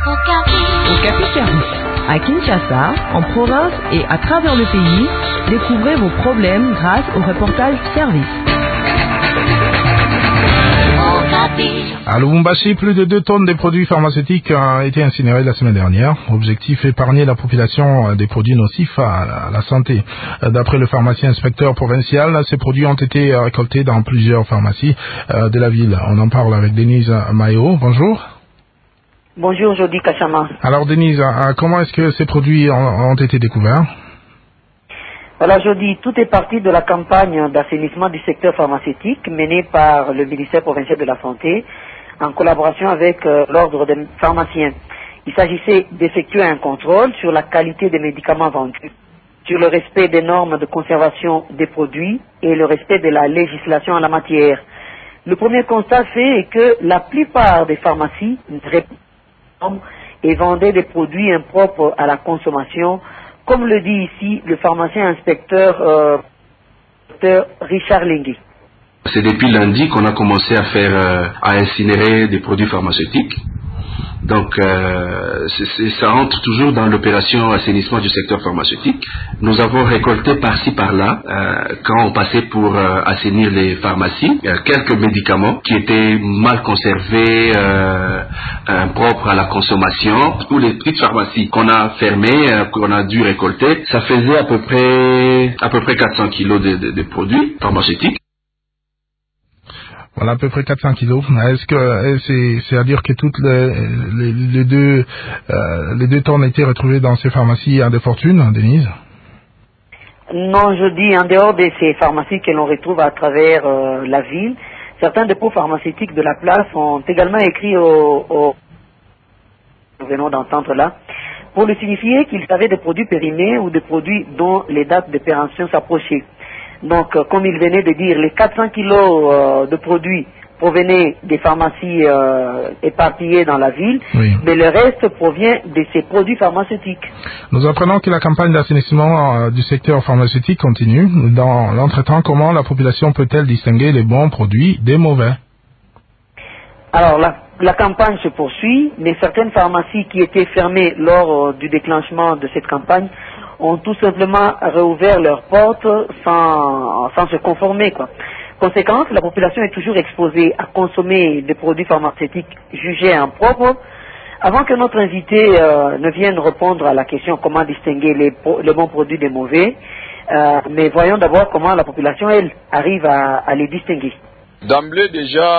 Okapi Service. À Kinshasa, en province et à travers le pays, découvrez vos problèmes grâce au reportage Service. À Lubumbashi, plus de 2 tonnes de produits pharmaceutiques ont été incinérés la semaine dernière. Objectif, épargner la population des produits nocifs à la santé. D'après le pharmacien inspecteur provincial, ces produits ont été récoltés dans plusieurs pharmacies de la ville. On en parle avec Denise Mayo. Bonjour. Bonjour, Jody Kachama. Alors Denise, comment est-ce que ces produits ont été découverts? Voilà, Jody, tout est parti de la campagne d'assainissement du secteur pharmaceutique menée par le ministère provincial de la Santé en collaboration avec l'ordre des pharmaciens. Il s'agissait d'effectuer un contrôle sur la qualité des médicaments vendus, sur le respect des normes de conservation des produits et le respect de la législation en la matière. Le premier constat fait est que la plupart des pharmacies et vendaient des produits impropres à la consommation, comme le dit ici le pharmacien inspecteur Richard Lenghi. C'est depuis lundi qu'on a commencé à incinérer des produits pharmaceutiques. Donc, ça entre toujours dans l'opération assainissement du secteur pharmaceutique. Nous avons récolté par-ci par-là, quand on passait pour assainir les pharmacies, quelques médicaments qui étaient mal conservés, impropres à la consommation. Tous les petites pharmacies qu'on a fermées, qu'on a dû récolter, ça faisait à peu près 400 kilos de produits pharmaceutiques. Voilà, à peu près 400 kilos. Est-ce que c'est à dire que toutes les deux tonnes ont été retrouvées dans ces pharmacies à des fortunes, Denise? Non, je dis en dehors de ces pharmacies que l'on retrouve à travers la ville, certains dépôts pharmaceutiques de la place ont également écrit nous venons d'entendre là, pour le signifier qu'ils avaient des produits périmés ou des produits dont les dates de péremption s'approchaient. Donc, comme il venait de dire, les 400 kilos de produits provenaient des pharmacies éparpillées dans la ville, oui. Mais le reste provient de ces produits pharmaceutiques. Nous apprenons que la campagne d'assainissement du secteur pharmaceutique continue. Dans l'entretemps, comment la population peut-elle distinguer les bons produits des mauvais? Alors, la campagne se poursuit, mais certaines pharmacies qui étaient fermées lors du déclenchement de cette campagne ont tout simplement réouvert leurs portes sans se conformer, quoi. Conséquence, la population est toujours exposée à consommer des produits pharmaceutiques jugés impropres. Avant que notre invité ne vienne répondre à la question comment distinguer les bons produits des mauvais, mais voyons d'abord comment la population, elle, arrive à les distinguer. D'emblée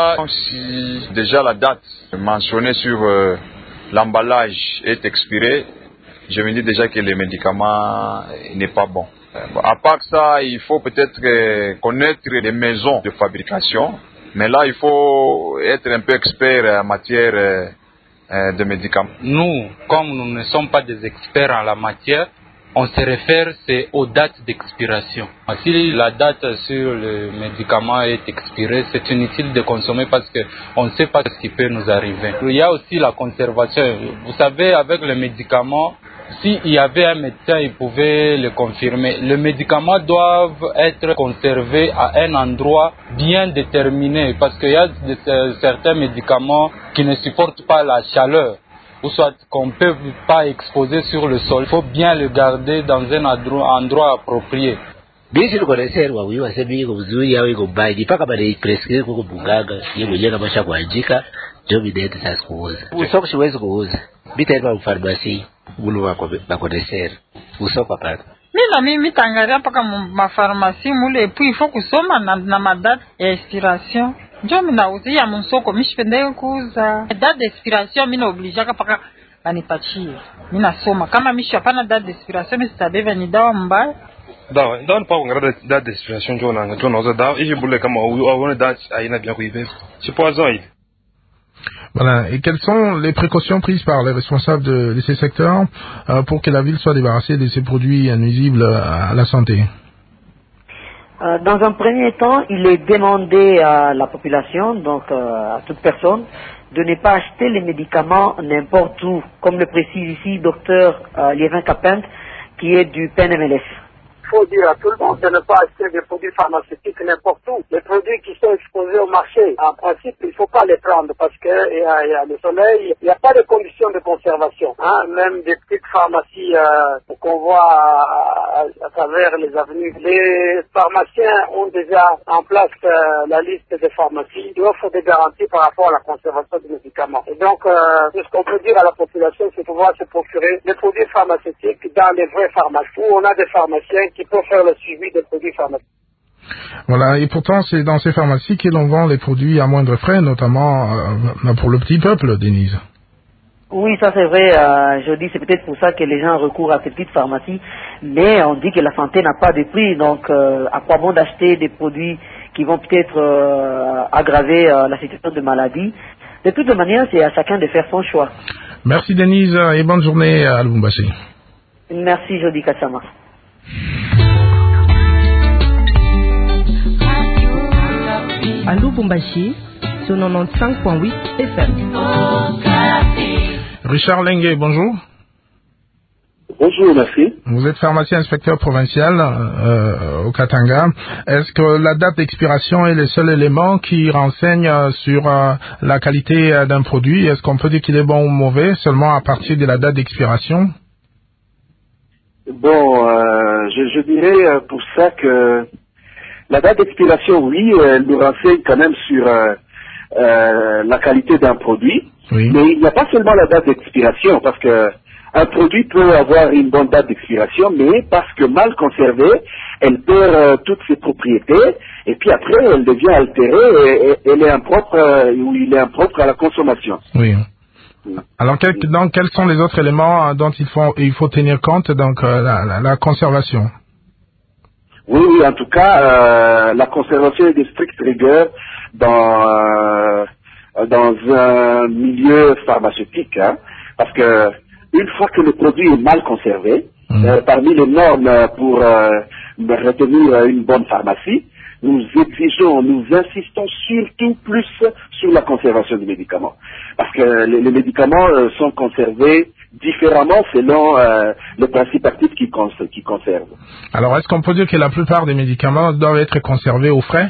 si déjà la date mentionnée sur l'emballage est expirée, je me dis déjà que le médicament n'est pas bon. À part ça, il faut peut-être connaître les maisons de fabrication, mais là, il faut être un peu expert en matière de médicaments. Nous, comme nous ne sommes pas des experts en la matière, on se réfère aux dates d'expiration. Si la date sur le médicament est expirée, c'est inutile de consommer parce qu'on ne sait pas ce qui peut nous arriver. Il y a aussi la conservation. Vous savez, avec le médicament, s'il y avait un médecin, il pouvait le confirmer. Les médicaments doivent être conservés à un endroit bien déterminé parce qu'il y a certains médicaments qui ne supportent pas la chaleur ou soit qu'on ne peut pas exposer sur le sol. Il faut bien le garder dans un endroit approprié. Bien sûr, connaissez wa wiwa sebi ko buzuri yawe ko baidi paka bale prescrire ko bugaga yebo yenga basha kuandika job date sasa kuuza. Usoko siwezi kuuza. Bitaenda mu pharmacy bulu wako bakonesera. Usoko paka. Mimi tangaria paka ma pharmacie mule puis il faut kusoma na madate ya expiration. Njo minauzia msoko mishipende kuuza. Date d'expiration mina obligaka paka banipatie. Mina soma kama mishapana date d'expiration sitabeba ni dawa mbaya. Dawa pas on date d'expiration jona oza dawa ije bule kama on date aina bien kuive. C'est poison il. Voilà. Et quelles sont les précautions prises par les responsables de ces secteurs pour que la ville soit débarrassée de ces produits nuisibles à la santé? Dans un premier temps, il est demandé à la population, donc à toute personne, de ne pas acheter les médicaments n'importe où, comme le précise ici Dr Liévin Capin, qui est du PNMLF. Il faut dire à tout le monde de ne pas acheter des produits pharmaceutiques n'importe où. Les produits qui sont exposés au marché, en principe, il ne faut pas les prendre parce qu'il y a le soleil, il n'y a pas de conditions de conservation. hein, même des petites pharmacies qu'on voit à travers les avenues. Les pharmaciens ont déjà en place la liste des pharmacies qui offrent des garanties par rapport à la conservation des médicaments. Et donc, ce qu'on peut dire à la population, c'est pouvoir se procurer des produits pharmaceutiques dans les vraies pharmacies, où on a des pharmaciens qui peuvent faire le suivi des produits pharmaceutiques. Voilà, et pourtant c'est dans ces pharmacies que l'on vend les produits à moindre frais, notamment pour le petit peuple, Denise. Oui, ça c'est vrai, je dis c'est peut-être pour ça que les gens recourent à ces petites pharmacies, mais on dit que la santé n'a pas de prix, donc à quoi bon d'acheter des produits qui vont peut-être aggraver la situation de maladie. De toute manière, c'est à chacun de faire son choix. Merci Denise et bonne journée à Lubumbashi. Merci Jody Kassama. À Lubumbashi, sur 95.8 FM. Richard Lengue, bonjour. Bonjour, merci. Vous êtes pharmacien inspecteur provincial au Katanga. Est-ce que la date d'expiration est le seul élément qui renseigne sur la qualité d'un produit? Est-ce qu'on peut dire qu'il est bon ou mauvais seulement à partir de la date d'expiration? Bon, je dirais pour ça que la date d'expiration, oui, elle nous renseigne quand même sur la qualité d'un produit. Oui. Mais il n'y a pas seulement la date d'expiration, parce que un produit peut avoir une bonne date d'expiration, mais parce que mal conservée, elle perd toutes ses propriétés, et puis après, elle devient altérée, et elle est impropre, ou il est impropre à la consommation. Oui. Alors, donc, quels sont les autres éléments dont il faut tenir compte, donc la conservation? Oui, en tout cas, la conservation est de stricte rigueur dans un milieu pharmaceutique, hein, parce que une fois que le produit est mal conservé, parmi les normes pour retenir une bonne pharmacie, nous insistons surtout plus sur la conservation du médicament, parce que les médicaments sont conservés différemment selon les principes actifs qui conservent. Alors, est-ce qu'on peut dire que la plupart des médicaments doivent être conservés au frais?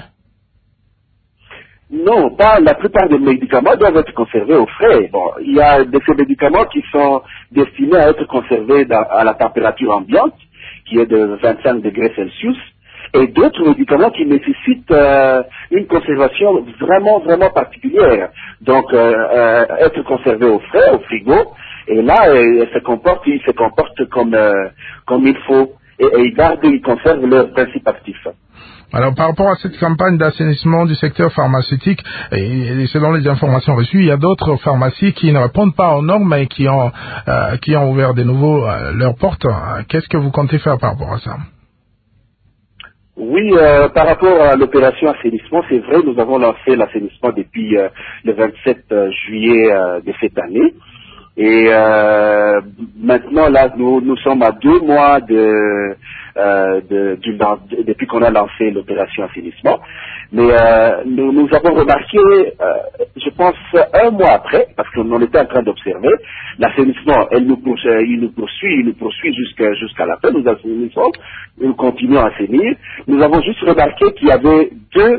Non, pas la plupart des médicaments doivent être conservés au frais. Bon, il y a ces médicaments qui sont destinés à être conservés à la température ambiante, qui est de 25 degrés Celsius, et d'autres médicaments qui nécessitent une conservation vraiment, vraiment particulière. Donc, être conservés au frais, au frigo, et là, ils se comportent comme il faut, et ils conservent leurs principes actifs. Alors, par rapport à cette campagne d'assainissement du secteur pharmaceutique, et selon les informations reçues, il y a d'autres pharmacies qui ne répondent pas aux normes et qui ont ouvert de nouveau leurs portes. Qu'est-ce que vous comptez faire par rapport à ça? Oui, par rapport à l'opération assainissement, c'est vrai, nous avons lancé l'assainissement depuis le 27 juillet de cette année. Et maintenant, là, nous sommes à 2 mois depuis qu'on a lancé l'opération assainissement. Mais nous avons remarqué, je pense 1 mois après, parce qu'on était en train d'observer, l'assainissement, il nous poursuit jusqu'à la fin, nous assainissons, nous continuons à assainir. Nous avons juste remarqué qu'il y avait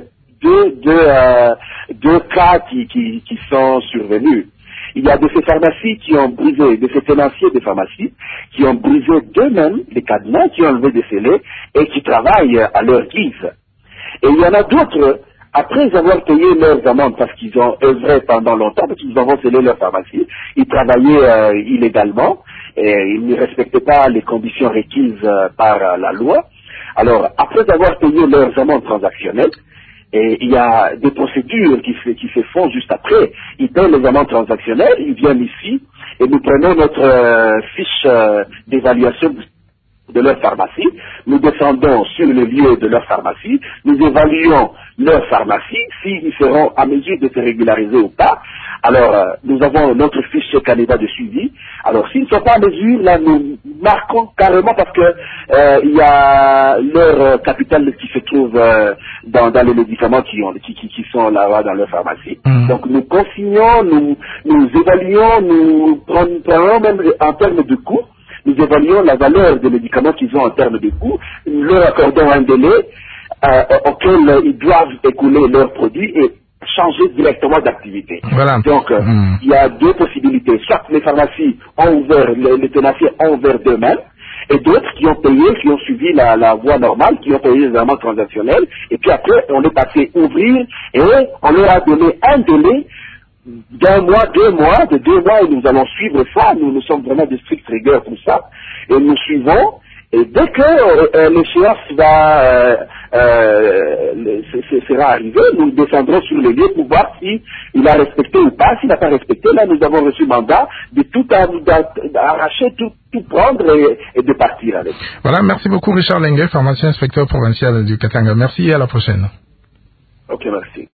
deux cas qui sont survenus. Il y a de ces pharmacies qui ont brisé, de ces tenanciers de pharmacies, qui ont brisé d'eux-mêmes les cadenas, qui ont enlevé des scellés et qui travaillent à leur guise. Et il y en a d'autres, après avoir payé leurs amendes parce qu'ils ont œuvré pendant longtemps, parce qu'ils ont scellé leur pharmacie, ils travaillaient illégalement et ils ne respectaient pas les conditions requises par la loi. Alors, après avoir payé leurs amendes transactionnelles, et il y a des procédures qui se font juste après. Ils payent les amendes transactionnelles, ils viennent ici et nous prenons notre fiche d'évaluation de leur pharmacie. Nous descendons sur le lieu de leur pharmacie, nous évaluons leur pharmacie, s'ils seront à mesure de se régulariser ou pas. Alors, nous avons notre fiche candidat de suivi. Alors, s'ils ne sont pas à mesure, là, nous marquons carrément parce que il y a leur capital qui se trouve dans les médicaments qui sont là-bas dans leur pharmacie. Donc, nous consignons, nous évaluons, nous prenons même en termes de coût, nous évaluons la valeur des médicaments qu'ils ont en termes de coût, nous leur accordons un délai auquel ils doivent écouler leurs produits et changer directement d'activité. Voilà. Donc, il y a deux possibilités. Soit les pharmacies ont ouvert, les tenanciers ont ouvert d'eux-mêmes, et d'autres qui ont payé, qui ont suivi la voie normale, qui ont payé les amendes transactionnelles, et puis après, on est passé ouvrir, et on leur a donné un délai d'1 mois, 2 mois, de 2 mois, et nous allons suivre ça. Nous sommes vraiment de strictes rigueurs pour ça, et nous suivons, et dès que l'échéance sera arrivée, nous descendrons sur les lieux pour voir s'il a respecté ou pas. S'il n'a pas respecté, là, nous avons reçu mandat de tout arracher, tout prendre et de partir avec. Voilà, merci beaucoup Richard Lengue, pharmacien inspecteur provincial du Katanga. Merci et à la prochaine. Ok, merci.